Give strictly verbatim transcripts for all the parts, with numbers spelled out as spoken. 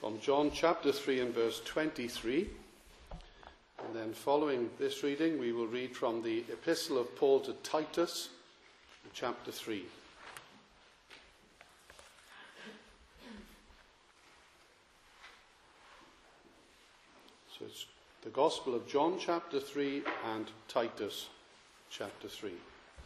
from John chapter three and verse twenty-three. And then following this reading, we will read from the Epistle of Paul to Titus, chapter three. So it's the Gospel of John chapter three and Titus chapter three.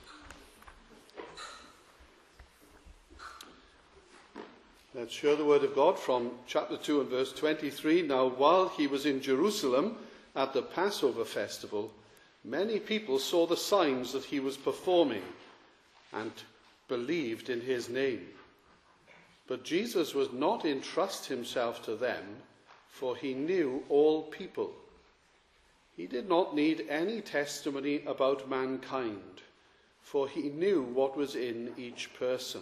Let's hear the word of God from chapter two and verse twenty-three. Now, while he was in Jerusalem at the Passover festival, many people saw the signs that he was performing and believed in his name. But Jesus would not entrust himself to them, for he knew all people. He did not need any testimony about mankind, for he knew what was in each person.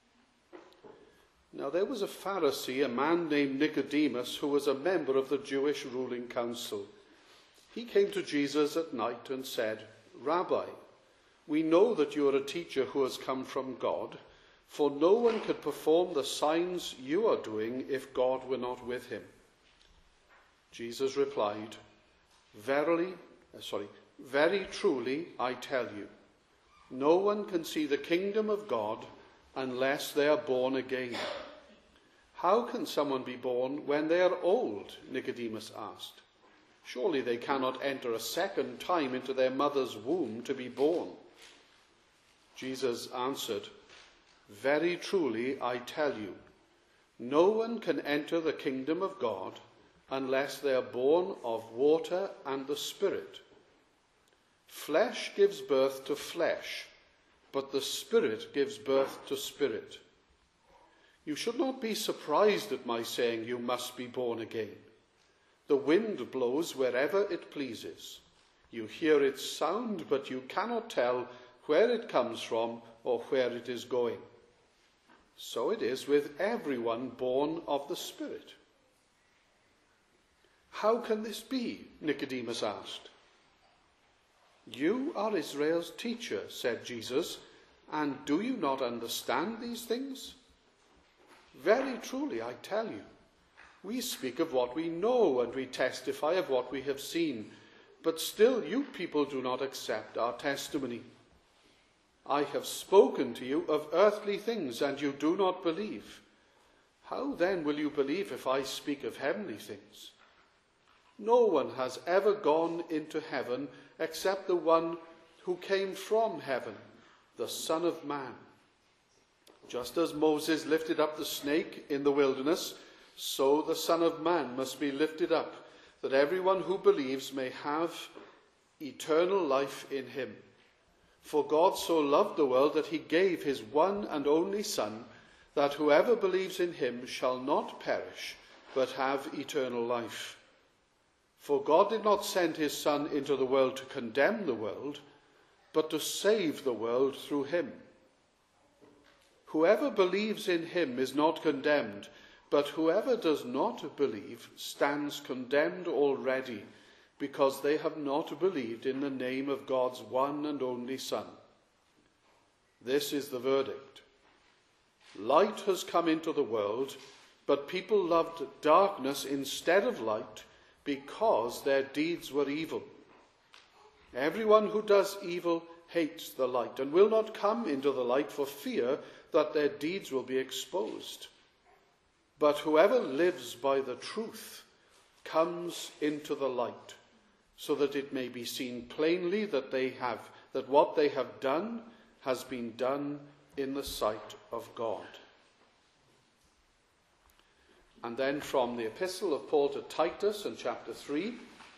Now there was a Pharisee, a man named Nicodemus, who was a member of the Jewish ruling council. He came to Jesus at night and said, "Rabbi, we know that you are a teacher who has come from God, for no one could perform the signs you are doing if God were not with him." Jesus replied, Verily, sorry, very truly I tell you, no one can see the kingdom of God unless they are born again. How can someone be born when they are old? Nicodemus asked. Surely they cannot enter a second time into their mother's womb to be born. Jesus answered, Very truly I tell you, no one can enter the kingdom of God unless they are born of water and the Spirit. Flesh gives birth to flesh, but the Spirit gives birth to spirit. You should not be surprised at my saying you must be born again. The wind blows wherever it pleases. You hear its sound, but you cannot tell where it comes from or where it is going. So it is with everyone born of the Spirit. How can this be? Nicodemus asked. You are Israel's teacher, said Jesus, and do you not understand these things? Very truly, I tell you, we speak of what we know and we testify of what we have seen, but still you people do not accept our testimony. I have spoken to you of earthly things and you do not believe. How then will you believe if I speak of heavenly things? No one has ever gone into heaven except the one who came from heaven, the Son of Man. Just as Moses lifted up the snake in the wilderness, so the Son of Man must be lifted up, that everyone who believes may have eternal life in him. For God so loved the world that he gave his one and only Son, that whoever believes in him shall not perish, but have eternal life. For God did not send his Son into the world to condemn the world, but to save the world through him. Whoever believes in him is not condemned, but whoever does not believe stands condemned already, because they have not believed in the name of God's one and only Son. This is the verdict. Light has come into the world, but people loved darkness instead of light, because their deeds were evil. Everyone who does evil hates the light and will not come into the light for fear that their deeds will be exposed. But whoever lives by the truth comes into the light, so that it may be seen plainly that they have that what they have done has been done in the sight of God. And then from the Epistle of Paul to Titus in chapter three.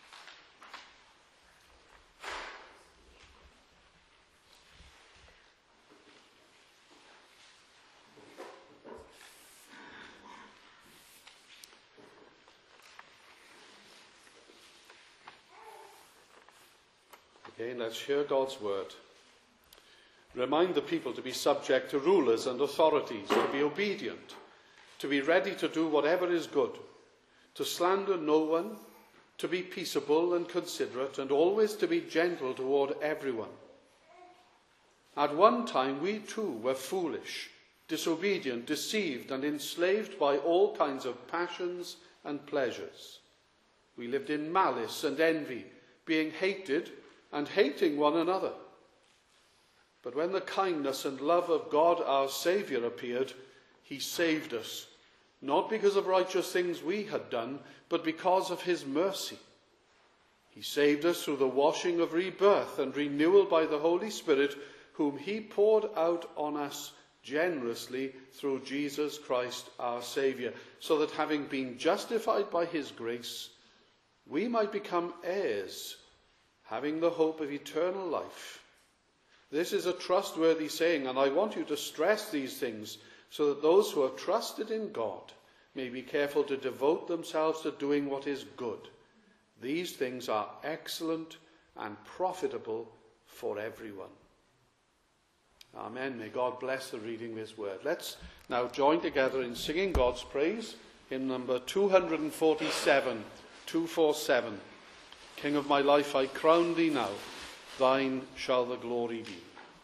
Again, let's hear God's word. Remind the people to be subject to rulers and authorities, to be obedient, to be ready to do whatever is good, to slander no one, to be peaceable and considerate, and always to be gentle toward everyone. At one time we too were foolish, disobedient, deceived, and enslaved by all kinds of passions and pleasures. We lived in malice and envy, being hated and hating one another. But when the kindness and love of God our Saviour appeared, he saved us, not because of righteous things we had done, but because of his mercy. He saved us through the washing of rebirth and renewal by the Holy Spirit, whom he poured out on us generously through Jesus Christ our Saviour, so that having been justified by his grace, we might become heirs, having the hope of eternal life. This is a trustworthy saying, and I want you to stress these things, so that those who have trusted in God may be careful to devote themselves to doing what is good. These things are excellent and profitable for everyone. Amen. May God bless the reading of his word. Let's now join together in singing God's praise in number two forty-seven, two forty-seven. King of my life, I crown thee now, thine shall the glory be.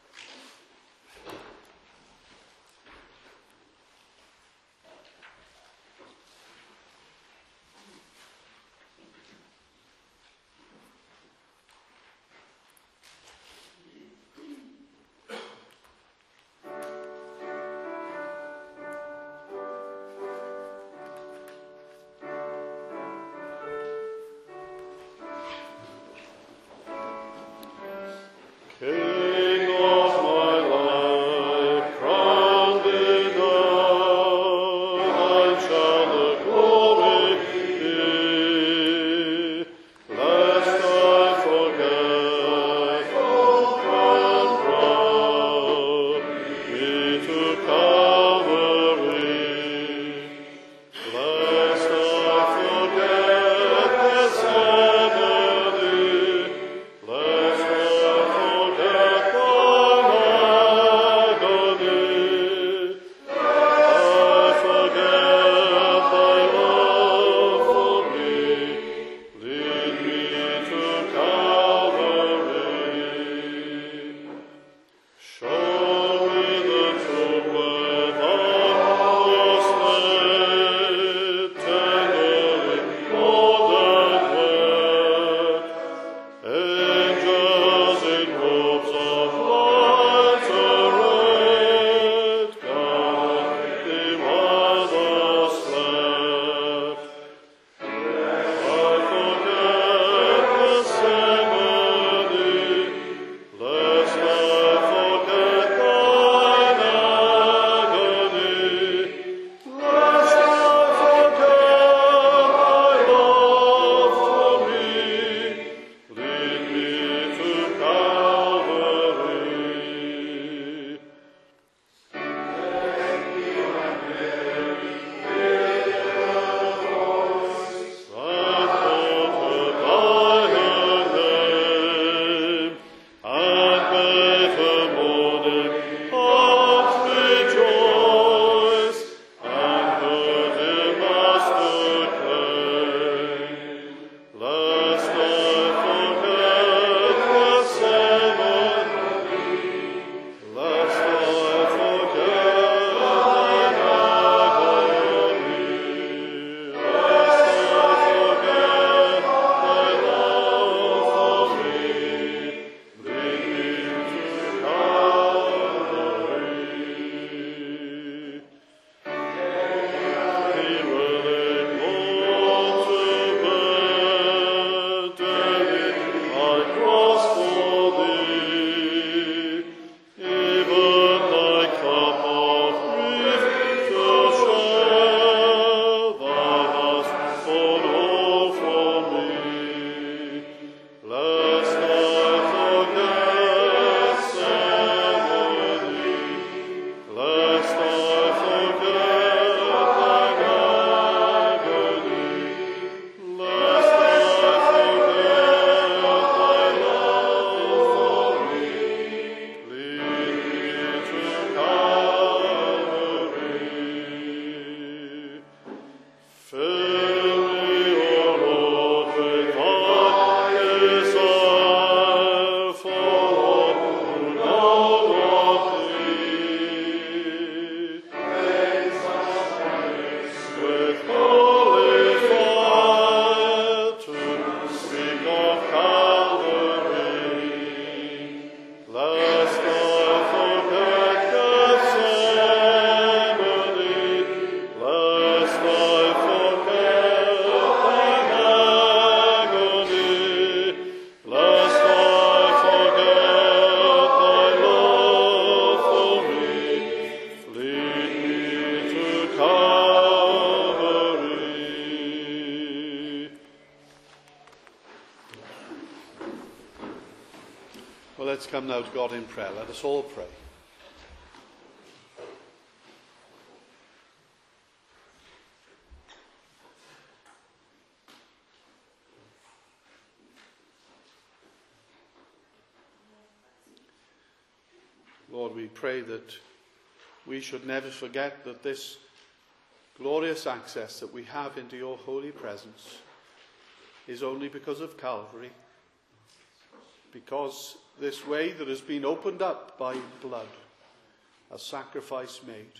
King of my life, crown thee now, thine shall the glory be. Lest I forget, O crown proud, me to Calvary. Lest I forget Gethsemane, lest let's come now to God in prayer. Let us all pray. Lord, we pray that we should never forget that this glorious access that we have into your holy presence is only because of Calvary, because this way that has been opened up by blood, a sacrifice made.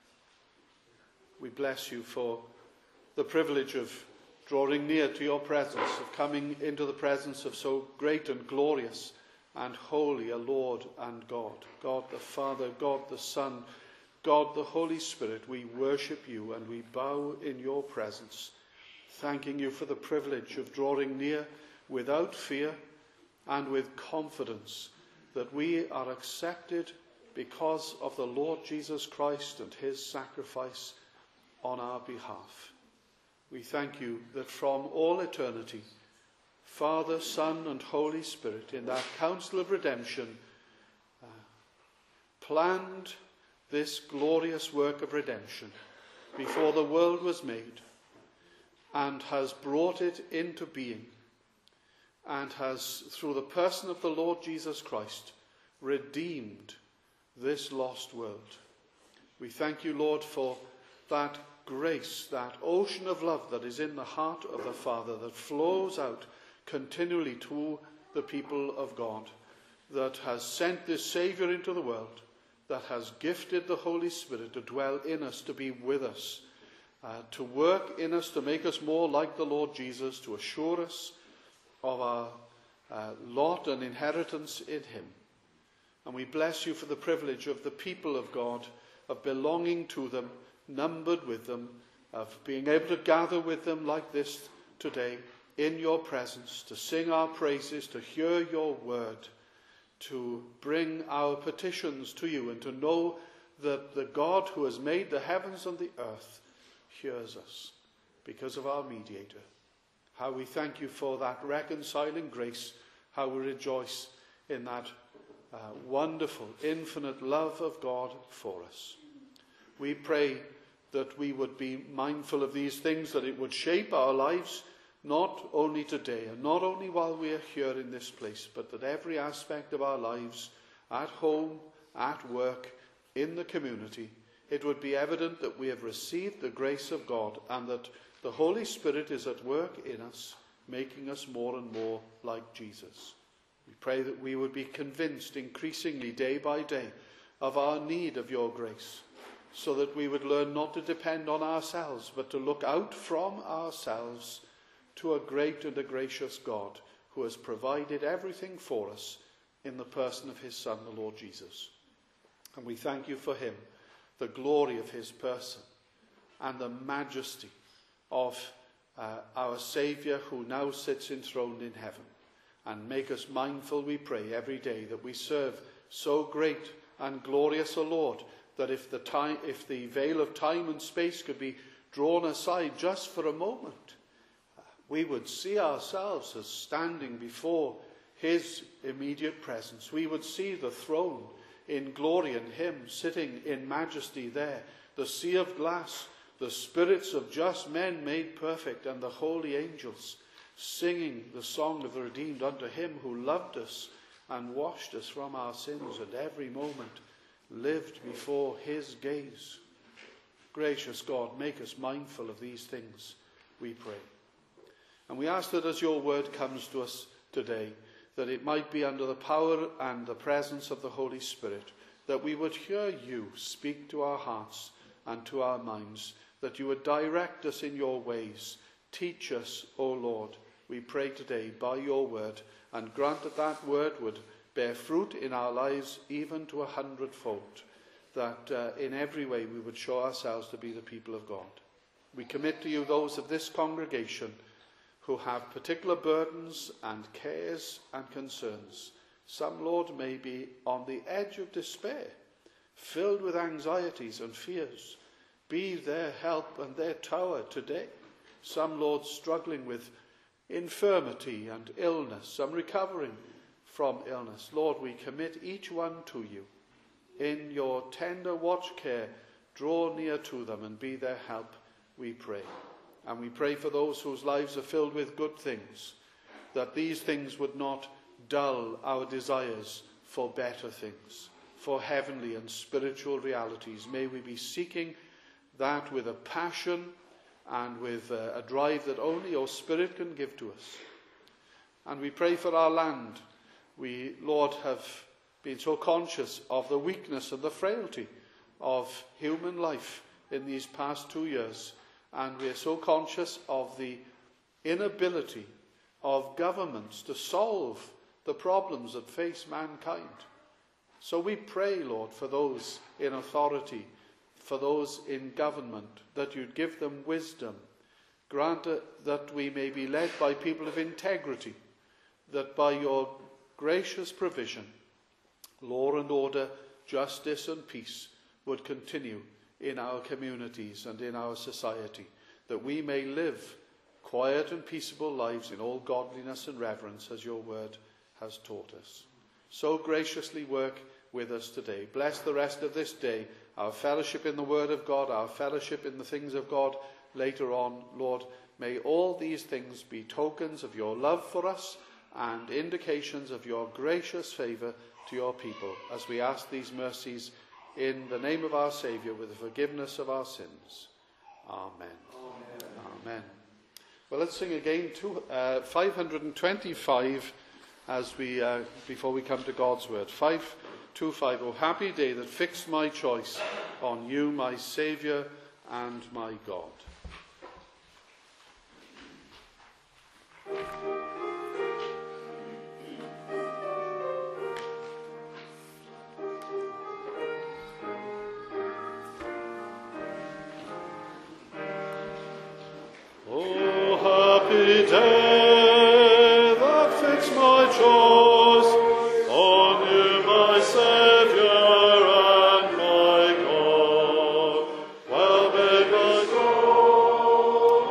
We bless you for the privilege of drawing near to your presence, of coming into the presence of so great and glorious and holy a Lord and God. God the Father, God the Son, God the Holy Spirit, we worship you and we bow in your presence, thanking you for the privilege of drawing near without fear and with confidence that we are accepted because of the Lord Jesus Christ and his sacrifice on our behalf. We thank you that from all eternity, Father, Son, and Holy Spirit, in that council of redemption, uh, planned this glorious work of redemption before the world was made, and has brought it into being, and has, through the person of the Lord Jesus Christ, redeemed this lost world. We thank you, Lord, for that grace, that ocean of love that is in the heart of the Father, that flows out continually to the people of God, that has sent this Saviour into the world, that has gifted the Holy Spirit to dwell in us, to be with us, uh, to work in us, to make us more like the Lord Jesus, to assure us of our uh, lot and inheritance in him. And we bless you for the privilege of the people of God, of belonging to them, numbered with them, of being able to gather with them like this today, in your presence, to sing our praises, to hear your word, to bring our petitions to you, and to know that the God who has made the heavens and the earth hears us because of our mediator. How we thank you for that reconciling grace, how we rejoice in that uh, wonderful, infinite love of God for us. We pray that we would be mindful of these things, that it would shape our lives, not only today and not only while we are here in this place, but that every aspect of our lives, at home, at work, in the community, it would be evident that we have received the grace of God and that the Holy Spirit is at work in us, making us more and more like Jesus. We pray that we would be convinced increasingly day by day of our need of your grace, so that we would learn not to depend on ourselves, but to look out from ourselves to a great and a gracious God who has provided everything for us in the person of his Son, the Lord Jesus. And we thank you for him, the glory of his person, and the majesty of uh, our Saviour who now sits enthroned in heaven. And make us mindful, we pray, every day that we serve so great and glorious a Lord, that if the, time, if the veil of time and space could be drawn aside just for a moment, we would see ourselves as standing before his immediate presence. We would see the throne in glory and him sitting in majesty there, the sea of glass, the spirits of just men made perfect, and the holy angels singing the song of the redeemed unto him who loved us and washed us from our sins, and every moment lived before his gaze. Gracious God, make us mindful of these things, we pray. And we ask that as your word comes to us today, that it might be under the power and the presence of the Holy Spirit, that we would hear you speak to our hearts and to our minds, that you would direct us in your ways. Teach us, O Lord, we pray today, by your word, and grant that that word would bear fruit in our lives even to a hundredfold, that uh, in every way we would show ourselves to be the people of God. We commit to you those of this congregation who have particular burdens and cares and concerns. Some, Lord, may be on the edge of despair, filled with anxieties and fears. Be their help and their tower today. Some, Lord, struggling with infirmity and illness, some recovering from illness. Lord, we commit each one to you. In your tender watch care, draw near to them and be their help, we pray. And we pray for those whose lives are filled with good things, that these things would not dull our desires for better things, for heavenly and spiritual realities. May we be seeking that with a passion and with a, a drive that only your Spirit can give to us. And we pray for our land. We, Lord, have been so conscious of the weakness and the frailty of human life in these past two years. And we are so conscious of the inability of governments to solve the problems that face mankind. So we pray, Lord, for those in authority, for those in government, that you'd give them wisdom. Grant that we may be led by people of integrity, that by your gracious provision, law and order, justice and peace would continue in our communities and in our society, that we may live quiet and peaceable lives in all godliness and reverence as your word has taught us. So graciously work with us today. Bless the rest of this day, our fellowship in the word of God, our fellowship in the things of God later on. Lord, may all these things be tokens of your love for us and indications of your gracious favour to your people, as we ask these mercies in the name of our Saviour with the forgiveness of our sins. Amen. Amen. Amen. Well, let's sing again to, uh, five hundred twenty-five as we uh, before we come to God's word. five twenty-five. O happy day that fixed my choice on you, my Saviour and my God. Happy day that fixed my choice on you, my Saviour and my God. Well may my soul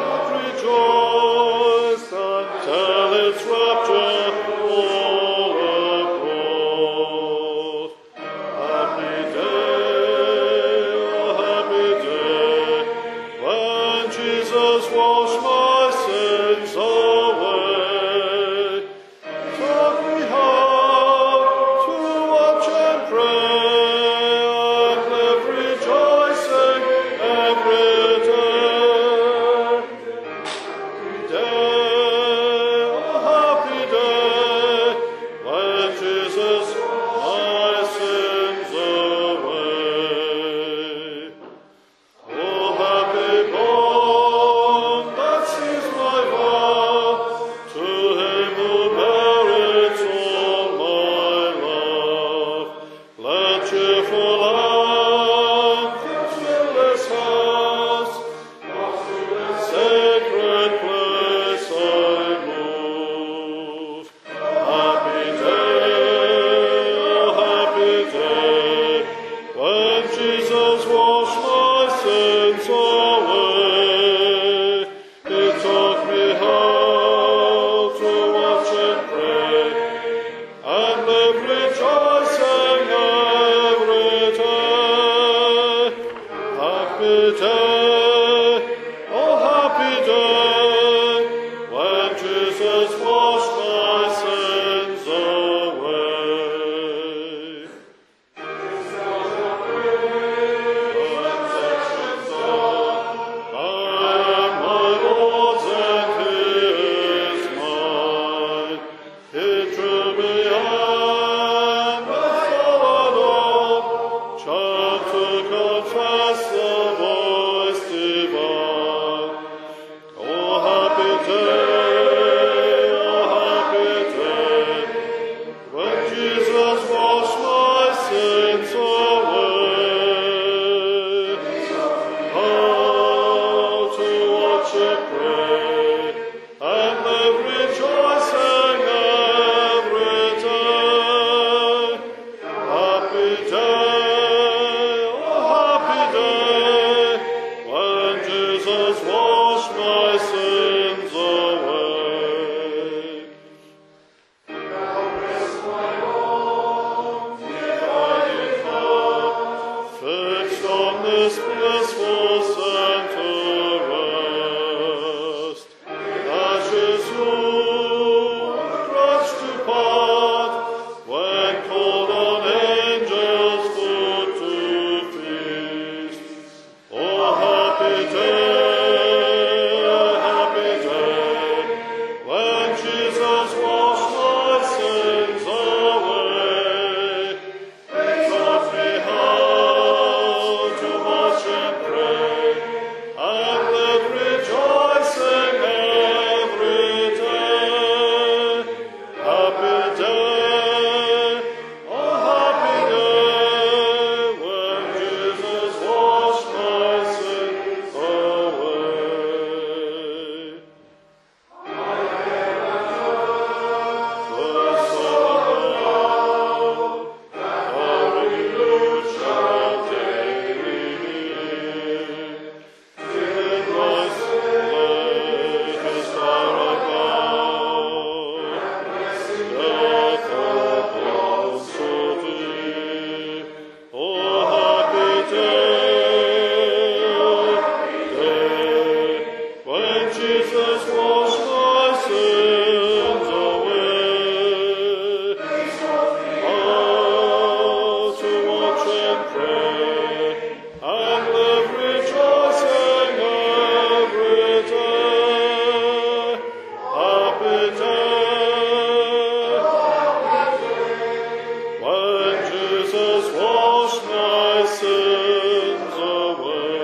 rejoice and tell its rapture all abroad. Happy day, oh happy day, when Jesus washed my sins away, taught me how to watch and pray, and live rejoicing every day. Happy day, oh happy day, when Jesus my sins away. Oh happy bond that sees my vow, to him who merits all my love. Let cheerful anthems fill this house, as to this sacred place I move. Happy day, oh happy day, when Jesus washed my sins away. He taught me how to watch and pray, and live rejoicing every day. Happy day, oh happy day, when Jesus washed my sins away. I am my Lord's and he is mine. He drew me and I followed on, child to confess the voice divine. Oh Jesus washed my sins away. Oh, to watch and pray, and live rejoicing every day. Happy day, when Jesus washed my sins away.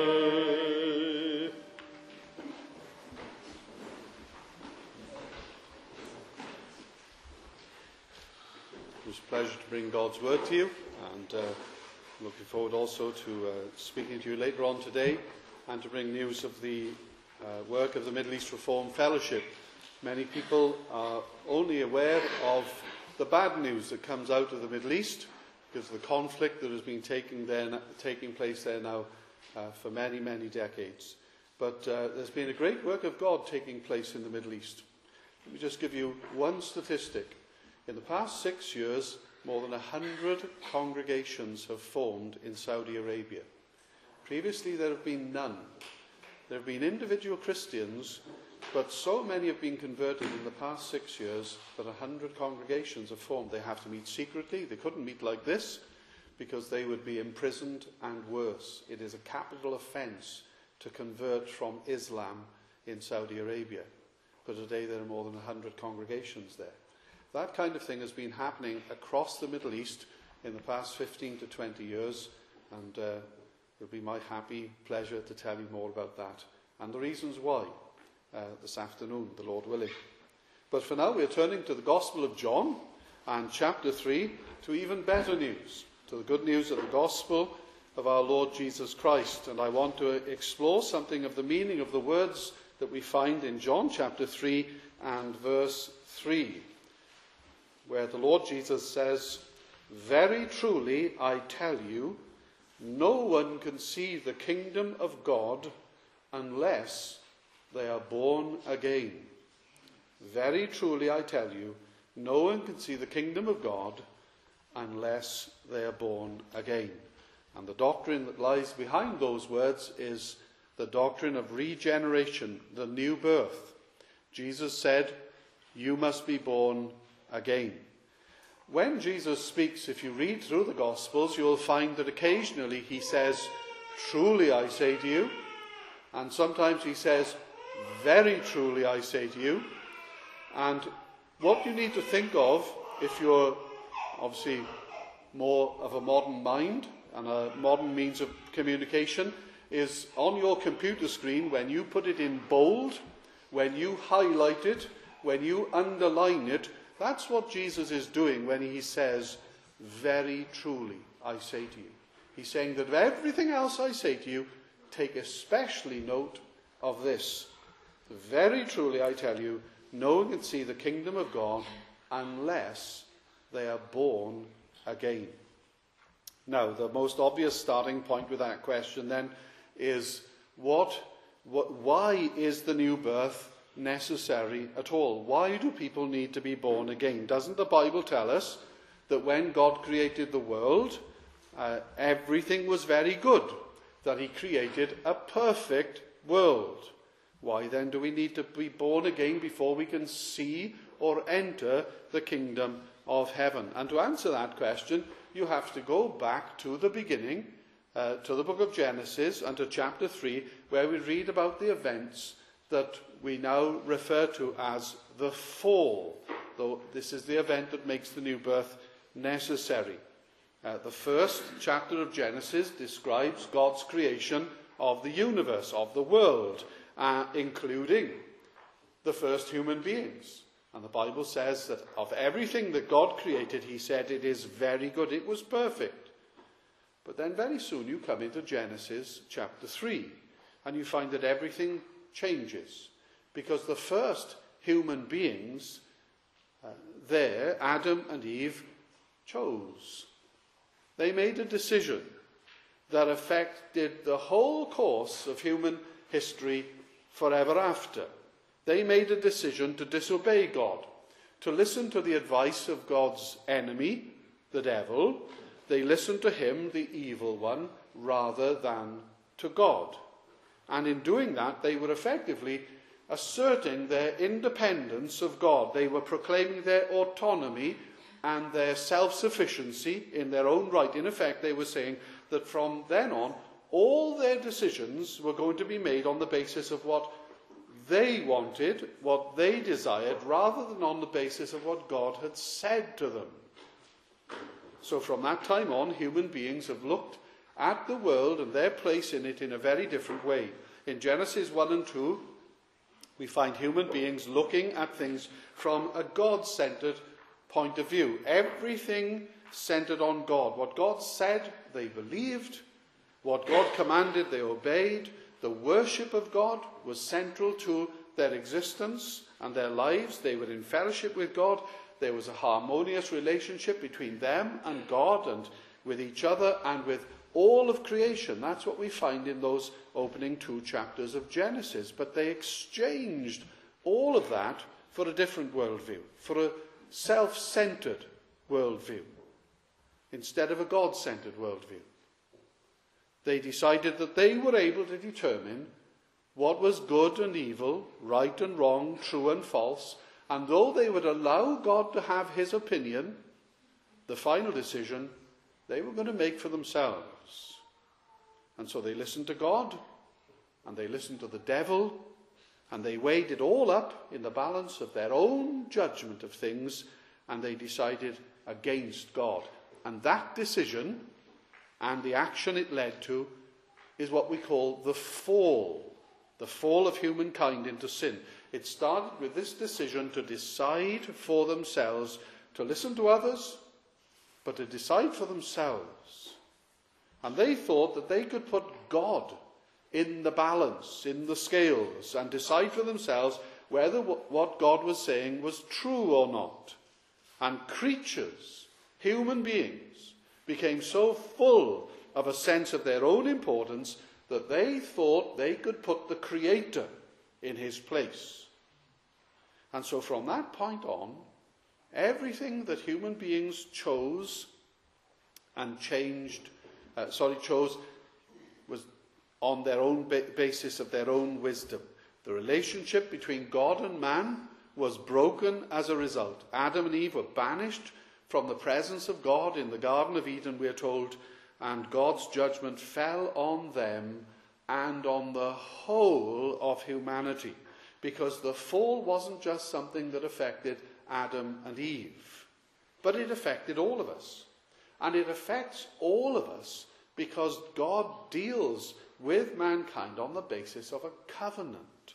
It's a pleasure to bring God's word to you, and uh, looking forward also to uh, speaking to you later on today and to bring news of the uh, work of the Middle East Reformed Fellowship. Many people are only aware of the bad news that comes out of the Middle East because of the conflict that has been taking, there, taking place there now uh, for many, many decades. But uh, there's been a great work of God taking place in the Middle East. Let me just give you one statistic. In the past six years, more than one hundred congregations have formed in Saudi Arabia. Previously, there have been none. There have been individual Christians, but so many have been converted in the past six years that one hundred congregations have formed. They have to meet secretly. They couldn't meet like this because they would be imprisoned and worse. It is a capital offence to convert from Islam in Saudi Arabia. But today there are more than one hundred congregations there. That kind of thing has been happening across the Middle East in the past fifteen to twenty years, and uh, it'll be my happy pleasure to tell you more about that and the reasons why uh, this afternoon, the Lord willing. But for now, we're turning to the Gospel of John and chapter three, to even better news, to the good news of the Gospel of our Lord Jesus Christ. And I want to explore something of the meaning of the words that we find in John chapter three and verse three. Where the Lord Jesus says, "Very truly I tell you, no one can see the kingdom of God unless they are born again. Very truly I tell you, no one can see the kingdom of God unless they are born again." And the doctrine that lies behind those words is the doctrine of regeneration, the new birth. Jesus said, "You must be born again." When Jesus speaks, if you read through the Gospels, you'll find that occasionally he says, "Truly I say to you," and sometimes he says, "Very truly I say to you." And what you need to think of, if you're obviously more of a modern mind and a modern means of communication, is on your computer screen, when you put it in bold, when you highlight it, when you underline it, that's what Jesus is doing when he says, "Very truly I say to you." He's saying that of everything else I say to you, take especially note of this. "Very truly I tell you, no one can see the kingdom of God unless they are born again." Now, the most obvious starting point with that question then is, what, what, why is the new birth necessary at all? Why do people need to be born again? Doesn't the Bible tell us that when God created the world, uh, everything was very good, that he created a perfect world? Why then do we need to be born again before we can see or enter the kingdom of heaven? And to answer that question, you have to go back to the beginning, uh, to the book of Genesis and to chapter three, where we read about the events that we now refer to as the fall, though this is the event that makes the new birth necessary. Uh, the first chapter of Genesis describes God's creation of the universe, of the world, uh, including the first human beings. And the Bible says that of everything that God created, he said it is very good, it was perfect. But then very soon you come into Genesis chapter three, and you find that everything changes, because the first human beings uh, there, Adam and Eve, chose. They made a decision that affected the whole course of human history forever after. They made a decision to disobey God, to listen to the advice of God's enemy, the devil. They listened to him, the evil one, rather than to God. And in doing that, they were effectively asserting their independence of God. They were proclaiming their autonomy and their self-sufficiency in their own right. In effect, they were saying that from then on, all their decisions were going to be made on the basis of what they wanted, what they desired, rather than on the basis of what God had said to them. So from that time on, human beings have looked at the world and their place in it in a very different way. In Genesis one and two, we find human beings looking at things from a God-centered point of view. Everything centered on God. What God said, they believed. What God commanded, they obeyed. The worship of God was central to their existence and their lives. They were in fellowship with God. There was a harmonious relationship between them and God and with each other and with all of creation. That's what we find in those opening two chapters of Genesis. But they exchanged all of that for a different worldview, for a self-centered worldview, instead of a God-centered worldview. They decided that they were able to determine what was good and evil, right and wrong, true and false, and though they would allow God to have his opinion, the final decision they were going to make for themselves. And so they listened to God, and they listened to the devil, and they weighed it all up in the balance of their own judgment of things, and they decided against God. And that decision and the action it led to is what we call the fall, the fall of humankind into sin. It started with this decision to decide for themselves, to listen to others, but to decide for themselves. And they thought that they could put God in the balance, in the scales, and decide for themselves whether what God was saying was true or not. And creatures, human beings, became so full of a sense of their own importance that they thought they could put the Creator in his place. And so from that point on, everything that human beings chose and changed, uh, sorry, chose was on their own ba- basis of their own wisdom. The relationship between God and man was broken as a result. Adam and Eve were banished from the presence of God in the Garden of Eden, we are told, and God's judgment fell on them and on the whole of humanity, because the fall wasn't just something that affected Adam and Eve, but it affected all of us. And it affects all of us because God deals with mankind on the basis of a covenant.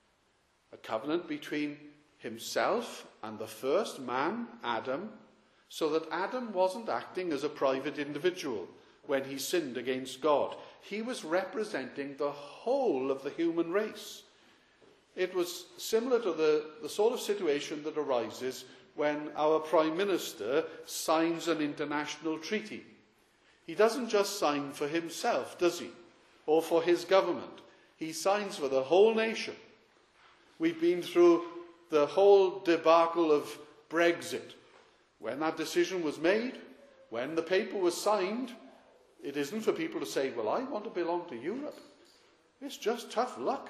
A covenant between himself and the first man, Adam, so that Adam wasn't acting as a private individual when he sinned against God. He was representing the whole of the human race. It was similar to the, the sort of situation that arises when our Prime Minister signs an international treaty. He doesn't just sign for himself, does he? Or for his government. He signs for the whole nation. We've been through the whole debacle of Brexit. When that decision was made, when the paper was signed, it isn't for people to say, well, I want to belong to Europe. It's just tough luck.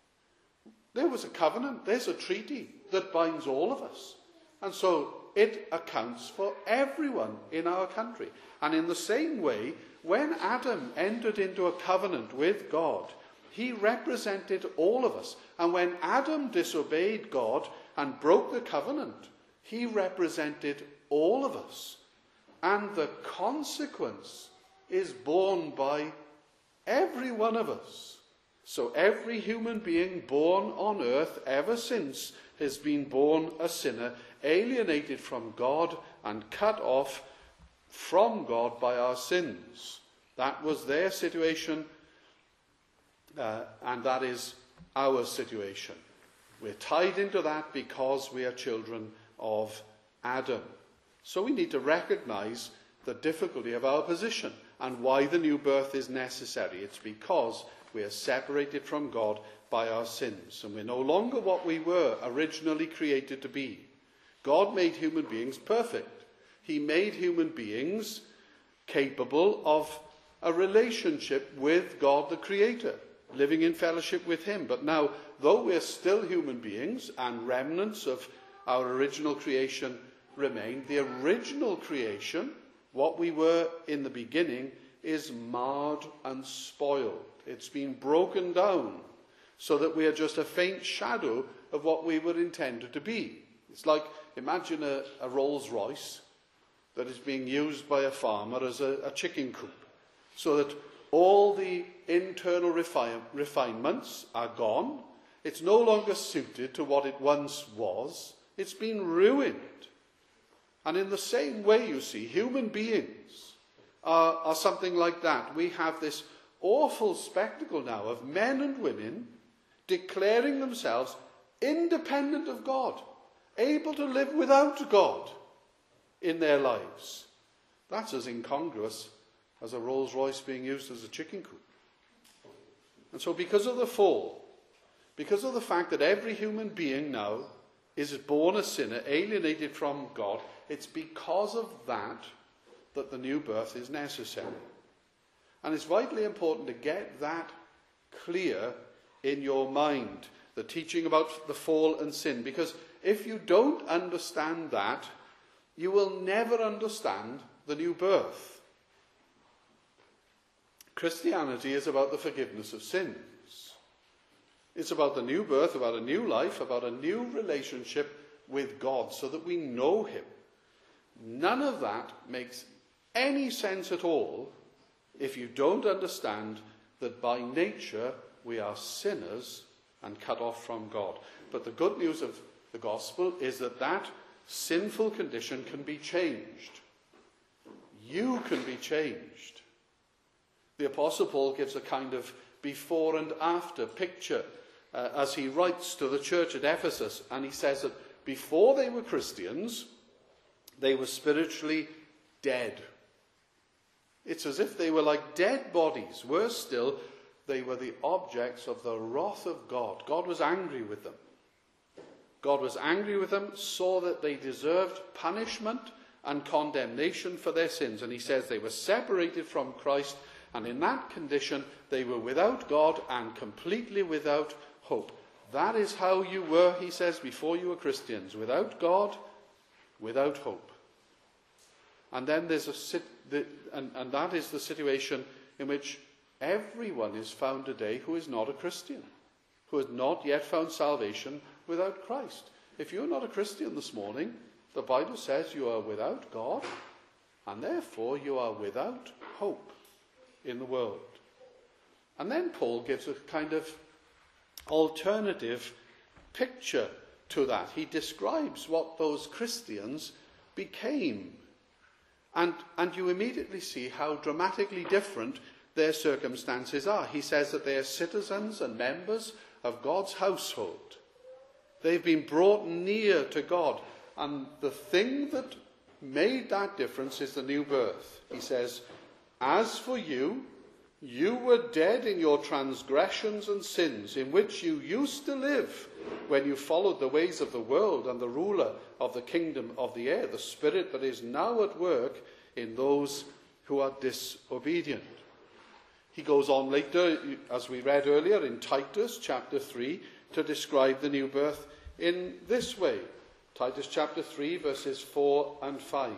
There was a covenant, there's a treaty that binds all of us. And so it accounts for everyone in our country. And in the same way, when Adam entered into a covenant with God, he represented all of us. And when Adam disobeyed God and broke the covenant, he represented all of us. And the consequence is borne by every one of us. So every human being born on earth ever since has been born a sinner, alienated from God and cut off from God by our sins. That was their situation, uh, and that is our situation. We're tied into that because we are children of Adam. So we need to recognize the difficulty of our position and why the new birth is necessary. It's because we are separated from God by our sins, and we're no longer what we were originally created to be. God made human beings perfect. He made human beings capable of a relationship with God the Creator. living in fellowship with him. But now, though we're still human beings and remnants of our original creation remain, the original creation, what we were in the beginning, is marred and spoiled. It's been broken down so that we are just a faint shadow of what we were intended to be. It's like, imagine a, a Rolls Royce that is being used by a farmer as a, a chicken coop, so that all the internal refi- refinements are gone. It's no longer suited to what it once was. It's been ruined. And in the same way, you see, human beings are, are something like that. We have this awful spectacle now of men and women declaring themselves independent of God, able to live without God in their lives. That's as incongruous as a Rolls Royce being used as a chicken coop. And so because of the fall, because of the fact that every human being now is born a sinner, alienated from God, it's because of that that the new birth is necessary. And it's vitally important to get that clear in your mind, the teaching about the fall and sin, because if you don't understand that, you will never understand the new birth. Christianity is about the forgiveness of sins. It's about the new birth, about a new life, about a new relationship with God so that we know him. None of that makes any sense at all if you don't understand that by nature we are sinners and cut off from God. But the good news of the gospel is that that sinful condition can be changed. You can be changed. The Apostle Paul gives a kind of before and after picture uh, as he writes to the church at Ephesus, and he says that before they were Christians, they were spiritually dead. It's as if they were like dead bodies. Worse still, they were the objects of the wrath of God. God was angry with them. God was angry with them, saw that they deserved punishment and condemnation for their sins. And he says they were separated from Christ, and in that condition they were without God and completely without hope. That is how you were, he says, before you were Christians. Without God, without hope. And then there's a sit, the, and, and that is the situation in which everyone is found today who is not a Christian, who has not yet found salvation without Christ. If you're not a Christian this morning, the Bible says you are without God, and therefore you are without hope in the world. And then Paul gives a kind of alternative picture to that. He describes what those Christians became. And, and you immediately see how dramatically different their circumstances are. He says that they are citizens and members of God's household. They've been brought near to God. And the thing that made that difference is the new birth. He says, as for you, you were dead in your transgressions and sins, in which you used to live when you followed the ways of the world and the ruler of the kingdom of the air, the spirit that is now at work in those who are disobedient. He goes on later, as we read earlier in Titus chapter three, to describe the new birth in this way. Titus chapter three, verses four and five.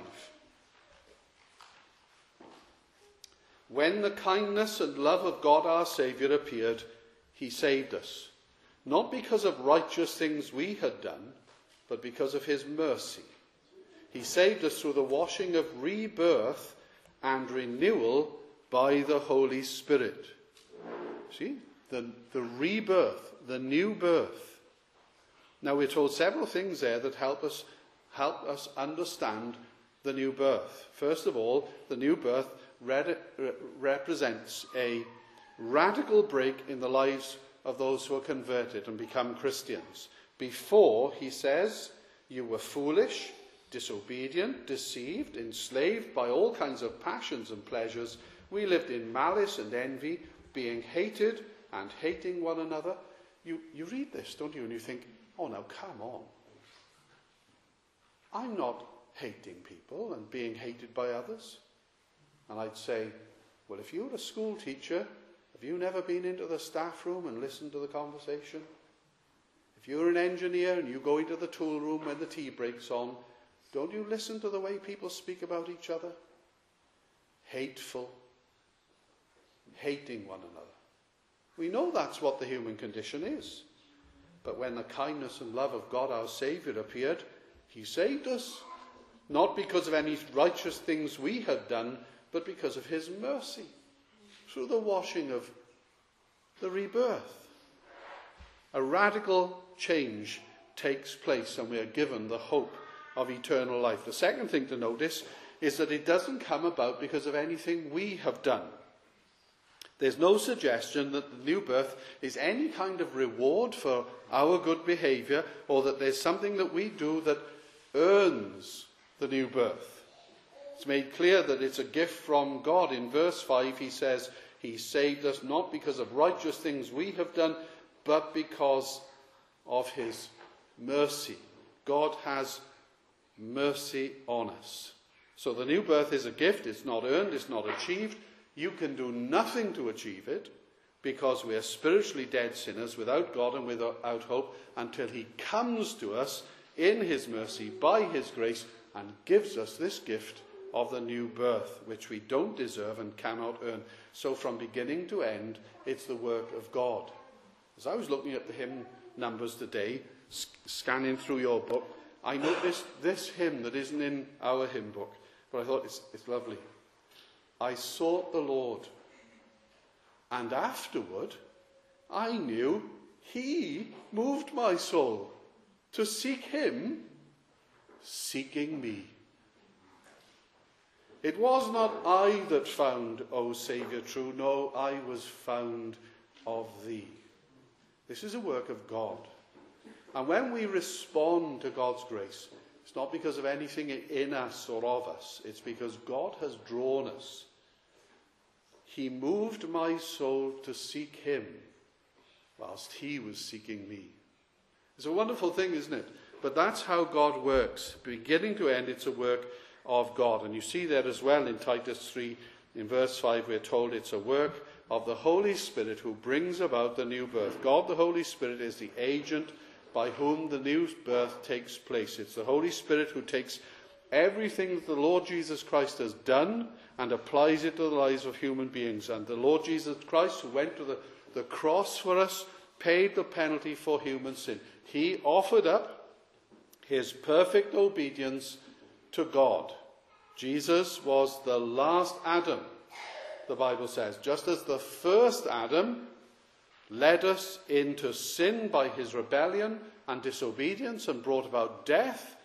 When the kindness and love of God our Saviour appeared, he saved us, not because of righteous things we had done, but because of his mercy. He saved us through the washing of rebirth and renewal by the Holy Spirit. See? The, the rebirth, the new birth. Now we're told several things there that help us, help us understand the new birth. First of all, the new birth re- represents a radical break in the lives of those who are converted and become Christians. Before, he says, you were foolish, disobedient, deceived, enslaved by all kinds of passions and pleasures. We lived in malice and envy, being hated and hating one another. You, you read this, don't you, and you think, oh, now come on. I'm not hating people and being hated by others. And I'd say, well, if you were a school teacher Have you never been into the staff room and listened to the conversation? If you're an engineer and you go into the tool room when the tea breaks on, don't you listen to the way people speak about each other? Hateful, hating one another. We know that's what the human condition is. But when the kindness and love of God our Saviour appeared, he saved us, not because of any righteous things we had done, but because of his mercy, through the washing of the rebirth. A radical change takes place, and we are given the hope of eternal life. The second thing to notice is that it doesn't come about because of anything we have done. There's no suggestion that the new birth is any kind of reward for our good behaviour, or that there's something that we do that earns the new birth. It's made clear that it's a gift from God. In verse five he says, he saved us not because of righteous things we have done, but because of his mercy. God has mercy on us. So the new birth is a gift. It's not earned, it's not achieved. You can do nothing to achieve it, because we are spiritually dead sinners without God and without hope, until he comes to us in his mercy, by his grace, and gives us this gift of the new birth, which we don't deserve and cannot earn. So from beginning to end, it's the work of God. As I was looking at the hymn numbers today, sc- scanning through your book, I noticed this hymn that isn't in our hymn book, but I thought it's, it's lovely. I sought the Lord, and afterward I knew he moved my soul to seek him, seeking me. It was not I that found, O Saviour true, no, I was found of thee. This is a work of God. And when we respond to God's grace, it's not because of anything in us or of us. It's because God has drawn us. He moved my soul to seek him, whilst he was seeking me. It's a wonderful thing, isn't it? But that's how God works. Beginning to end, it's a work of God. And you see there as well in Titus three, in verse five, we're told it's a work of the Holy Spirit who brings about the new birth. God, the Holy Spirit, is the agent by whom the new birth takes place. It's the Holy Spirit who takes everything that the Lord Jesus Christ has done and applies it to the lives of human beings. And the Lord Jesus Christ, who went to the, the cross for us, paid the penalty for human sin. He offered up his perfect obedience to God. Jesus was the last Adam, the Bible says. Just as the first Adam led us into sin by his rebellion and disobedience and brought about death,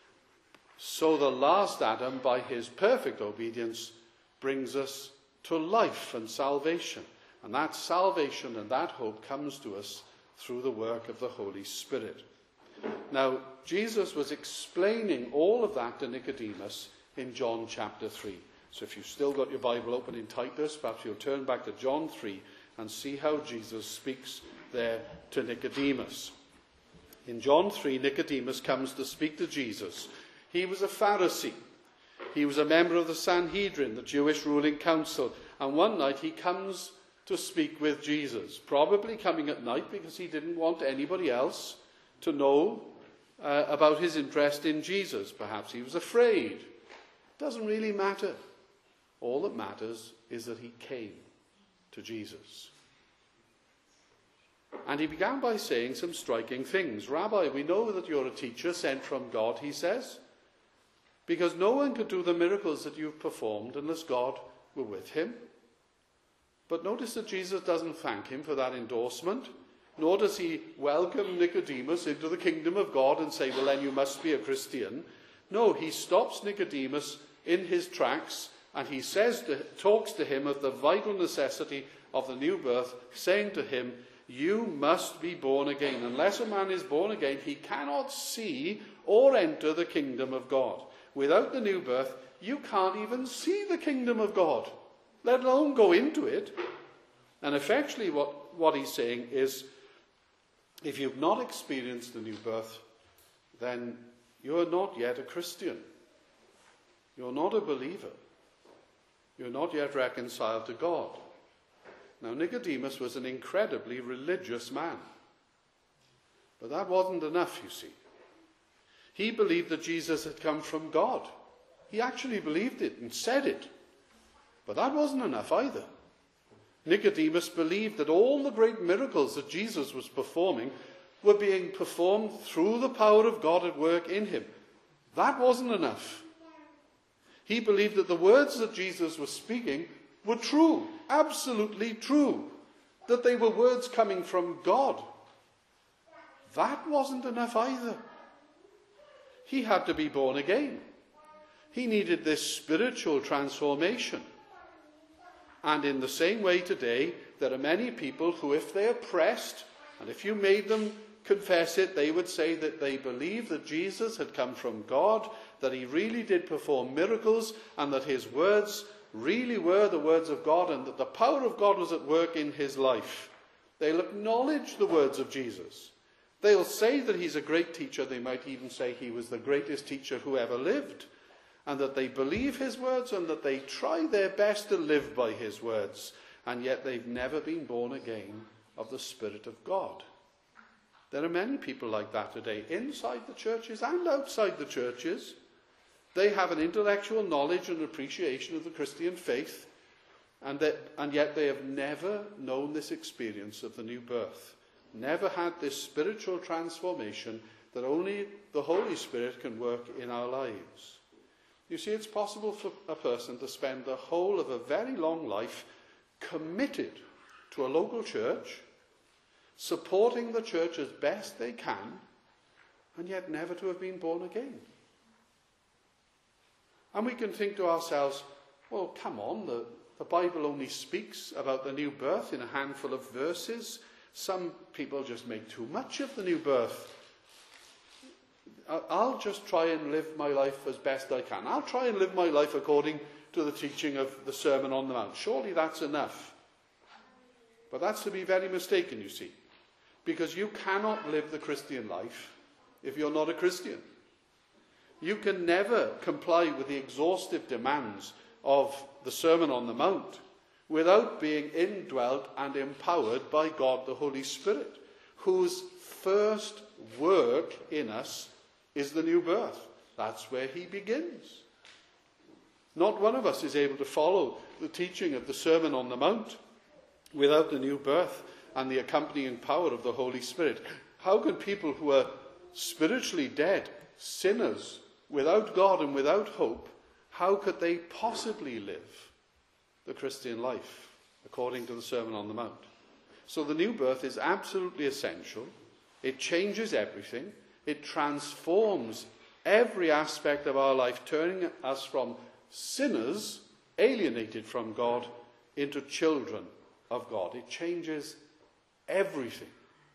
so the last Adam, by his perfect obedience, brings us to life and salvation. And that salvation and that hope comes to us through the work of the Holy Spirit. Now, Jesus was explaining all of that to Nicodemus in John chapter three. So if you've still got your Bible open in Titus, perhaps you'll turn back to John three and see how Jesus speaks there to Nicodemus. In John three, Nicodemus comes to speak to Jesus. He was a Pharisee. He was a member of the Sanhedrin, the Jewish ruling council. And one night he comes to speak with Jesus, probably coming at night because he didn't want anybody else to know uh, about his interest in Jesus. Perhaps he was afraid. Doesn't really matter. All that matters is that he came to Jesus. And he began by saying some striking things. Rabbi, we know that you're a teacher sent from God, he says, because no one could do the miracles that you've performed unless God were with him. But notice that Jesus doesn't thank him for that endorsement, nor does he welcome Nicodemus into the kingdom of God and say, well, then you must be a Christian. No, he stops Nicodemus in his tracks, and he says to, talks to him of the vital necessity of the new birth, saying to him, you must be born again. Unless a man is born again, he cannot see or enter the kingdom of God. Without the new birth, you can't even see the kingdom of God, let alone go into it. And effectively what, what he's saying is, if you've not experienced the new birth, then you're not yet a Christian. You're not a believer. You're not yet reconciled to God. Now, Nicodemus was an incredibly religious man. But that wasn't enough, you see. He believed that Jesus had come from God. He actually believed it and said it. But that wasn't enough either. Nicodemus believed that all the great miracles that Jesus was performing were being performed through the power of God at work in him. That wasn't enough. He believed that the words that Jesus was speaking were true, absolutely true, that they were words coming from God. That wasn't enough either. He had to be born again. He needed this spiritual transformation. And in the same way today, there are many people who, if they are pressed, and if you made them confess it, they would say that they believe that Jesus had come from God, that he really did perform miracles, and that his words really were the words of God, and that the power of God was at work in his life. They'll acknowledge the words of Jesus. They'll say that he's a great teacher. They might even say he was the greatest teacher who ever lived, and that they believe his words and that they try their best to live by his words, and yet they've never been born again of the Spirit of God. There are many people like that today, inside the churches and outside the churches. They have an intellectual knowledge and appreciation of the Christian faith, and, that, and yet they have never known this experience of the new birth, never had this spiritual transformation that only the Holy Spirit can work in our lives. You see, it's possible for a person to spend the whole of a very long life committed to a local church, supporting the church as best they can, and yet never to have been born again. And we can think to ourselves, well, come on, the, the Bible only speaks about the new birth in a handful of verses. Some people just make too much of the new birth. I'll just try and live my life as best I can. I'll try and live my life according to the teaching of the Sermon on the Mount. Surely that's enough. But that's to be very mistaken, you see. Because you cannot live the Christian life if you're not a Christian. You can never comply with the exhaustive demands of the Sermon on the Mount without being indwelt and empowered by God the Holy Spirit, whose first work in us is the new birth. That's where he begins. Not one of us is able to follow the teaching of the Sermon on the Mount without the new birth and the accompanying power of the Holy Spirit. How can people who are spiritually dead, sinners, without God and without hope, how could they possibly live the Christian life according to the Sermon on the Mount? So the new birth is absolutely essential. It changes everything. It transforms every aspect of our life, turning us from sinners, alienated from God, into children of God. It changes everything.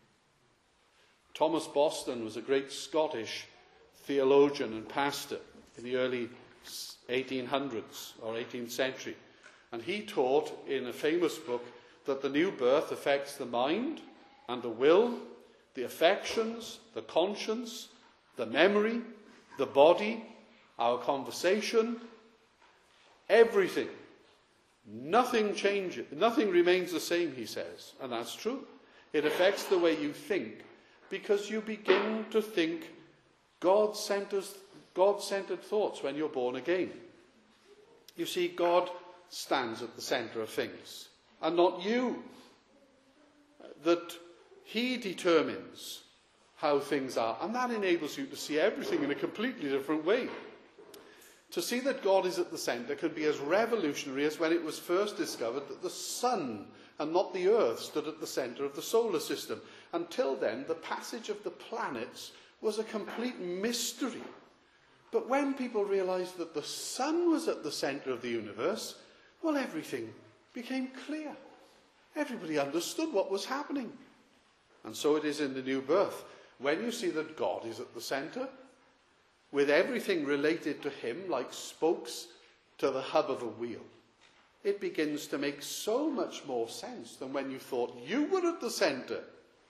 Thomas Boston was a great Scottish theologian and pastor in the early eighteen hundreds or eighteenth century. And he taught in a famous book that the new birth affects the mind and the will, the affections, the conscience, the memory, the body, our conversation, everything. Nothing changes, nothing remains the same, he says. And that's true. It affects the way you think, because you begin to think God-centered, God-centered thoughts when you're born again. You see, God stands at the centre of things, and not you. That he determines how things are, and that enables you to see everything in a completely different way. To see that God is at the centre can be as revolutionary as when it was first discovered that the sun and not the earth stood at the centre of the solar system. Until then, the passage of the planets was a complete mystery. But when people realised that the sun was at the centre of the universe, well, everything became clear. Everybody understood what was happening. And so it is in the new birth. When you see that God is at the centre, with everything related to him like spokes to the hub of a wheel, it begins to make so much more sense than when you thought you were at the centre.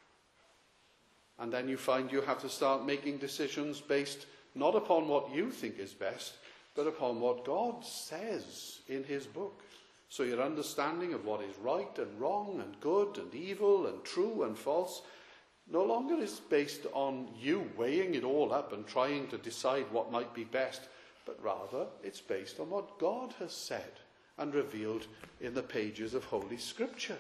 And then you find you have to start making decisions based not upon what you think is best, but upon what God says in his book. So your understanding of what is right and wrong and good and evil and true and false no longer is based on you weighing it all up and trying to decide what might be best, but rather it's based on what God has said and revealed in the pages of Holy Scripture.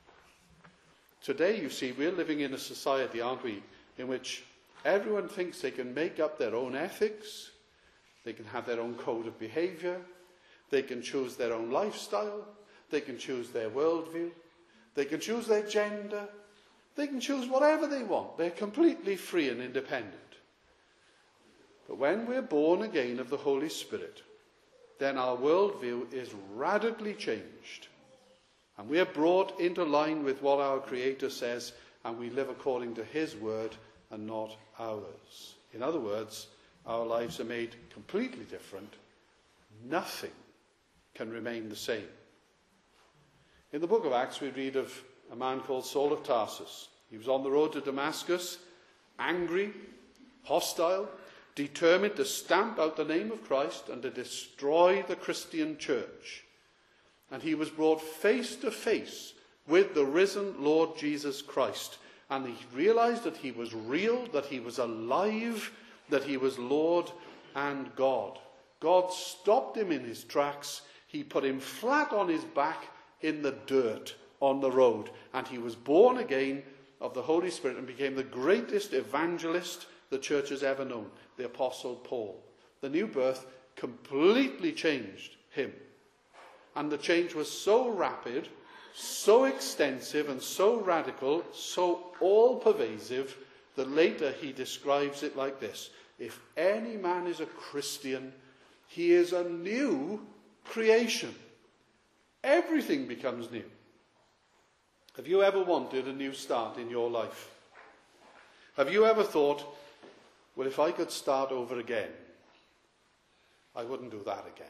Today, you see, we're living in a society, aren't we, in which everyone thinks they can make up their own ethics, they can have their own code of behaviour, they can choose their own lifestyle, they can choose their worldview, they can choose their gender, they can choose whatever they want. They're completely free and independent. But when we're born again of the Holy Spirit, then our worldview is radically changed. And we are brought into line with what our Creator says, and we live according to his word and not ours. In other words, our lives are made completely different. Nothing can remain the same. In the book of Acts, we read of a man called Saul of Tarsus. He was on the road to Damascus, angry, hostile, determined to stamp out the name of Christ and to destroy the Christian church. And he was brought face to face with the risen Lord Jesus Christ. And he realized that he was real, that he was alive, that he was Lord and God. God stopped him in his tracks. He put him flat on his back in the dirt on the road. And he was born again of the Holy Spirit and became the greatest evangelist the church has ever known, the Apostle Paul. The new birth completely changed him. And the change was so rapid, so extensive and so radical, so all-pervasive, that later he describes it like this: if any man is a Christian, he is a new creation. Everything becomes new. Have you ever wanted a new start in your life? Have you ever thought, well, if I could start over again, I wouldn't do that again?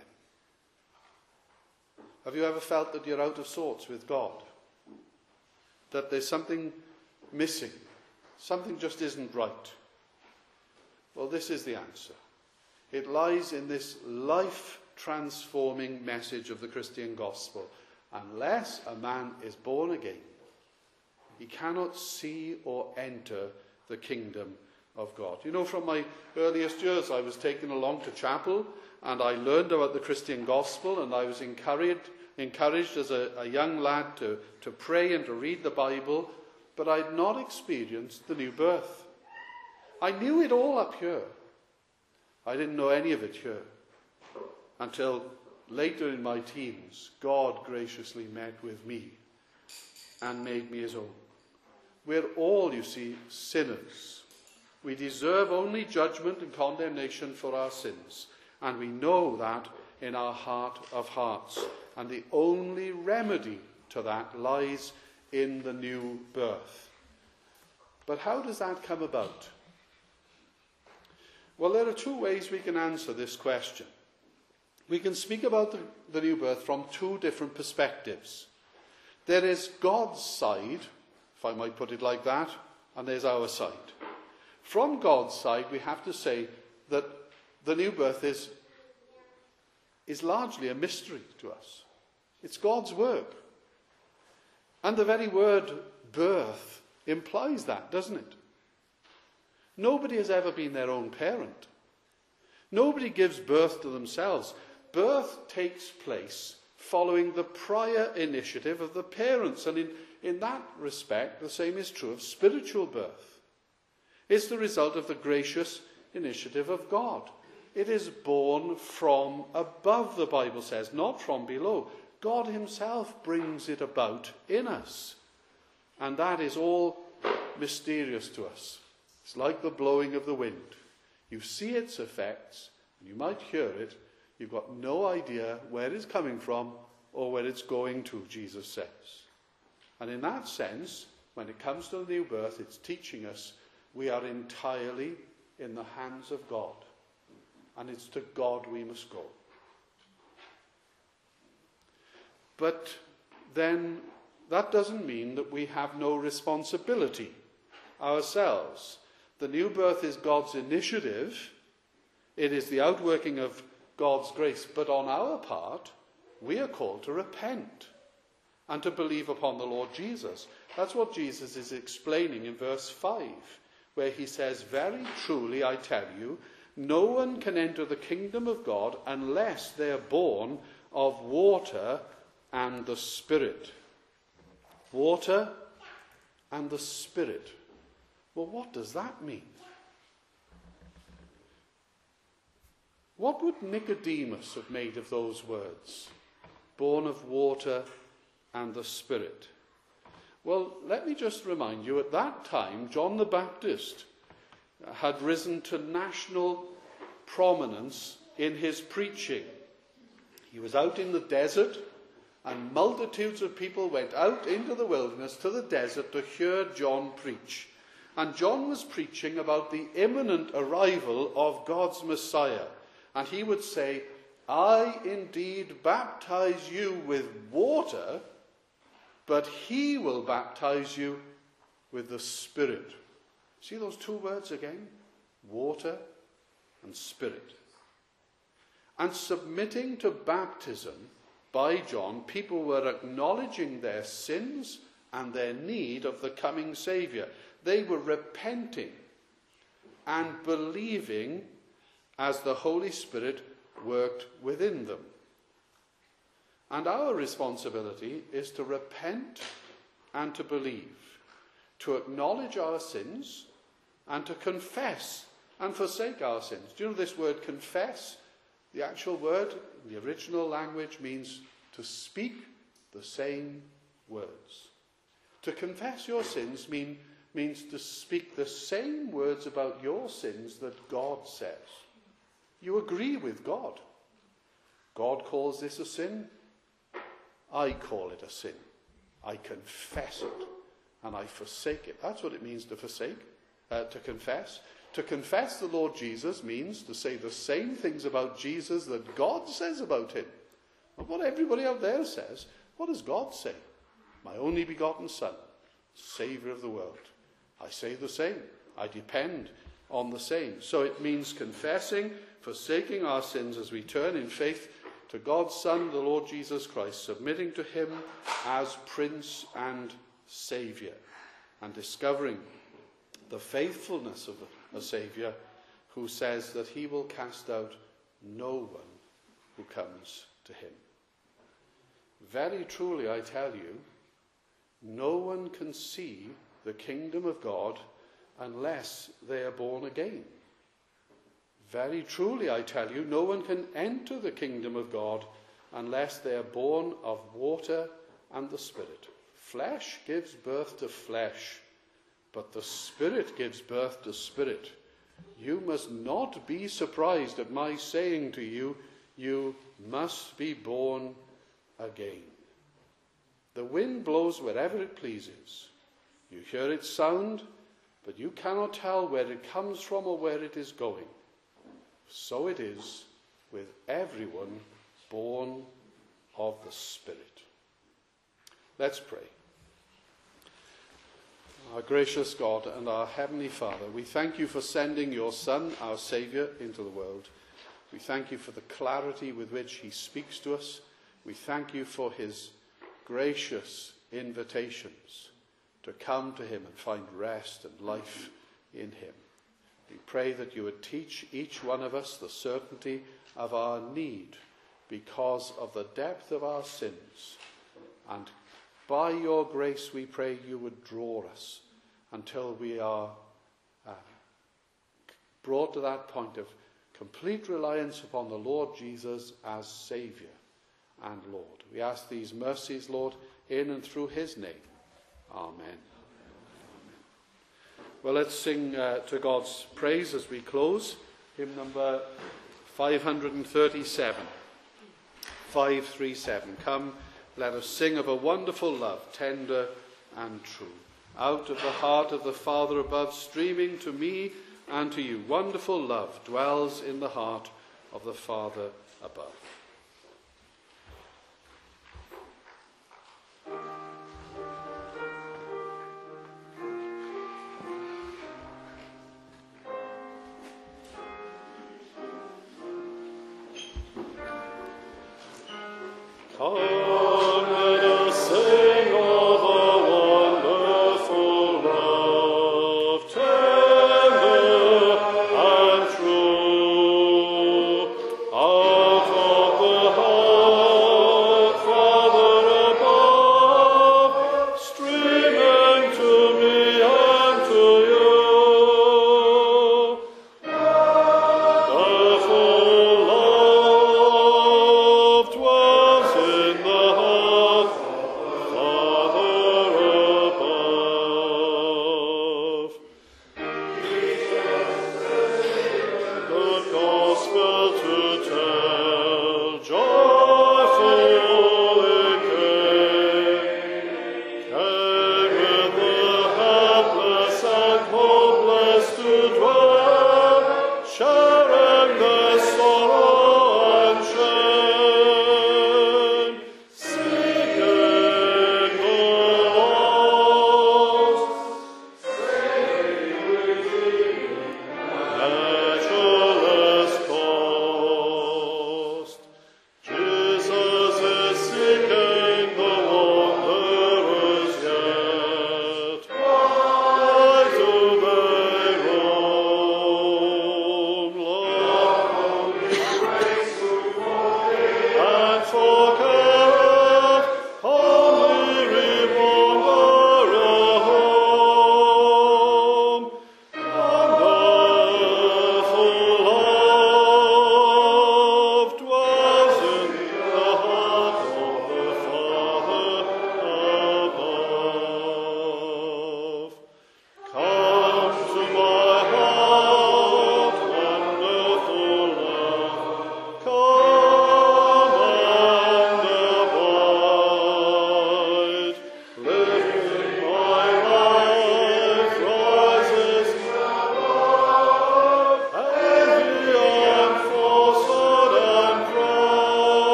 Have you ever felt that you're out of sorts with God? That there's something missing? Something just isn't right? Well, this is the answer. It lies in this life-transforming message of the Christian gospel. Unless a man is born again, he cannot see or enter the kingdom of God. You know, from my earliest years, I was taken along to chapel and I learned about the Christian gospel, and I was encouraged, encouraged as a, a young lad to, to pray and to read the Bible, but I had not experienced the new birth. I knew it all up here. I didn't know any of it here until later in my teens. God graciously met with me and made me his own. We're all, you see, sinners. We deserve only judgment and condemnation for our sins. And we know that in our heart of hearts. And the only remedy to that lies in the new birth. But how does that come about? Well, there are two ways we can answer this question. We can speak about the, the new birth from two different perspectives. There is God's side, if I might put it like that, and there's our side. From God's side, we have to say that the new birth is, is largely a mystery to us. It's God's work. And the very word birth implies that, doesn't it? Nobody has ever been their own parent. Nobody gives birth to themselves. Birth takes place following the prior initiative of the parents. And in, in that respect, the same is true of spiritual birth. It's the result of the gracious initiative of God. It is born from above, the Bible says, not from below. God himself brings it about in us. And that is all mysterious to us. It's like the blowing of the wind. You see its effects, and you might hear it. You've got no idea where it's coming from or where it's going to, Jesus says. And in that sense, when it comes to the new birth, it's teaching us we are entirely in the hands of God. And it's to God we must go. But then that doesn't mean that we have no responsibility ourselves. The new birth is God's initiative. It is the outworking of God's grace. But on our part, We are called to repent and to believe upon the Lord Jesus. That's what Jesus is explaining in verse five, where he says, very truly I tell you, no one can enter the kingdom of God unless they are born of water and the Spirit. Water and the Spirit. Well, what does that mean? What would Nicodemus have made of those words? Born of water and the Spirit. Well, let me just remind you, at that time, John the Baptist had risen to national prominence in his preaching. He was out in the desert, and multitudes of people went out into the wilderness to the desert to hear John preach. And John was preaching about the imminent arrival of God's Messiah. And he would say, I indeed baptize you with water, but he will baptize you with the Spirit. See those two words again? Water and Spirit. And submitting to baptism by John, people were acknowledging their sins and their need of the coming Saviour. They were repenting and believing as the Holy Spirit worked within them. And our responsibility is to repent and to believe, to acknowledge our sins and to confess and forsake our sins. Do you know this word confess? The actual word in the original language means to speak the same words. To confess your sins mean, means to speak the same words about your sins that God says. You agree with God. God calls this a sin. I call it a sin. I confess it and I forsake it. That's what it means to forsake, uh, to confess. To confess the Lord Jesus means to say the same things about Jesus that God says about him. Not what everybody out there says. What does God say? My only begotten Son, Saviour of the world. I say the same. I depend on the same. So it means confessing, forsaking our sins as we turn in faith to God's Son, the Lord Jesus Christ, submitting to him as Prince and Saviour, and discovering the faithfulness of a Saviour who says that he will cast out no one who comes to him. Very truly, I tell you, no one can see the kingdom of God unless they are born again. Very truly, I tell you, no one can enter the kingdom of God unless they are born of water and the Spirit. Flesh gives birth to flesh, but the Spirit gives birth to spirit. You must not be surprised at my saying to you, you must be born again. The wind blows wherever it pleases. You hear its sound, but you cannot tell where it comes from or where it is going. So it is with everyone born of the Spirit. Let's pray. Our gracious God and our Heavenly Father, we thank you for sending your Son, our Saviour, into the world. We thank you for the clarity with which he speaks to us. We thank you for his gracious invitations to come to him and find rest and life in him. We pray that you would teach each one of us the certainty of our need because of the depth of our sins. And by your grace, we pray you would draw us until we are uh, brought to that point of complete reliance upon the Lord Jesus as Saviour and Lord. We ask these mercies, Lord, in and through his name. Amen. Well, let's sing uh, to God's praise as we close. Hymn number five thirty-seven. five thirty-seven. Come, let us sing of a wonderful love, tender and true. Out of the heart of the Father above, streaming to me and to you. Wonderful love dwells in the heart of the Father above.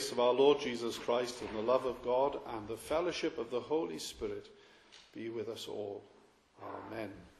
grace of our Lord Jesus Christ and the love of God and the fellowship of the Holy Spirit be with us all. Amen.